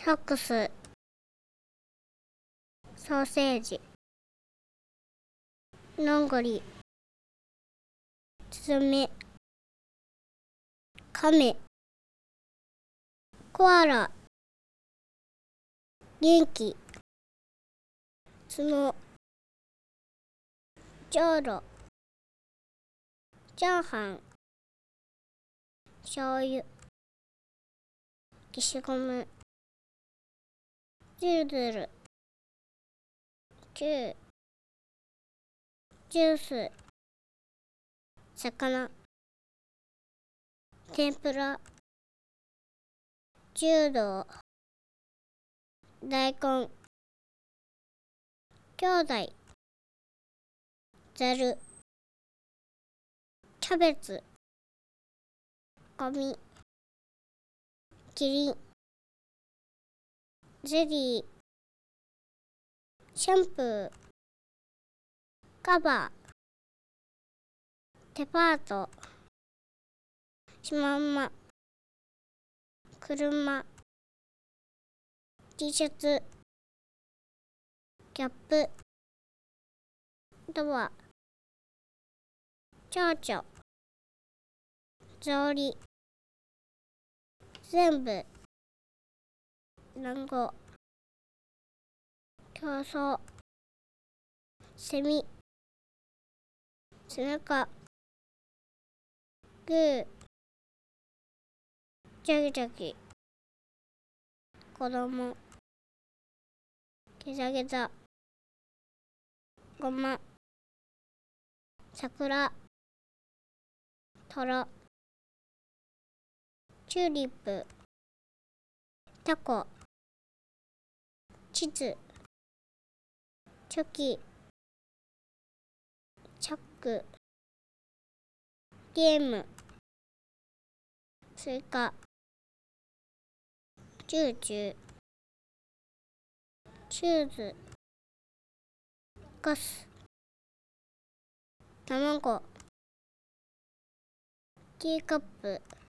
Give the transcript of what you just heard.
ソックス、ソーセージ、ノンゴリ、スズメ、カメ、コアラ、元気、角、じょうろ、チャーハン、醤油、消しゴム、ズルズル、チュー、ジュース、魚、天ぷら、柔道、大根、兄弟、ざる、キャベツ、ゴミ、キリン、ゼリー、シャンプー、カバー、デパート、シマウマ、車、T シャツ、キャップ、ドア、蝶々、草履、全部、団子、競争、セミ、背中、グー、ジャギジャギ、子供、ギザギザ、ごま、桜、トラ、チューリップ、タコ、地図、チョキ、チャック、ゲーム、スイカ、チューチュー、シューズ、ガス、卵、ティーカップ、